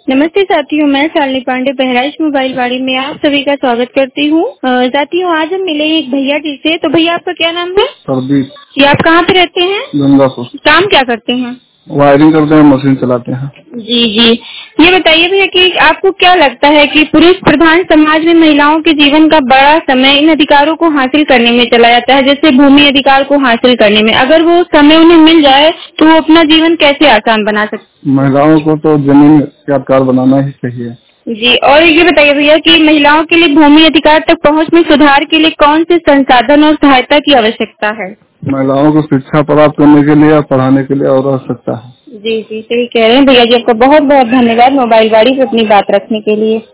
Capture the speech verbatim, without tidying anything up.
नमस्ते साथियों, मैं शालिनी पांडे बहराइच मोबाइल वाड़ी में आप सभी का स्वागत करती हूँ। अ, साथियों, आज हम मिले एक भैया जी से। तो भैया, आपका क्या नाम है? प्रदीप। जी, आप कहाँ पे रहते हैं? गंगापुर। काम क्या करते हैं? वायरिंग करते हैं, मशीन चलाते हैं। जी जी, ये बताइए भैया कि आपको क्या लगता है कि पुरुष प्रधान समाज में महिलाओं के जीवन का बड़ा समय इन अधिकारों को हासिल करने में चला जाता है, जैसे भूमि अधिकार को हासिल करने में। अगर वो समय उन्हें मिल जाए तो वो अपना जीवन कैसे आसान बना सकते? महिलाओं को तो जमीन का अधिकार बनाना ही चाहिए। जी, और ये बताइए भैया कि महिलाओं के लिए भूमि अधिकार तक पहुंच में सुधार के लिए कौन से संसाधन और सहायता की आवश्यकता है? महिलाओं को शिक्षा प्राप्त करने के लिए और पढ़ाने के लिए और आवश्यकता है। जी जी, सही कह रहे हैं भैया जी। आपका बहुत बहुत धन्यवाद मोबाइल वाड़ी पे अपनी बात रखने के लिए।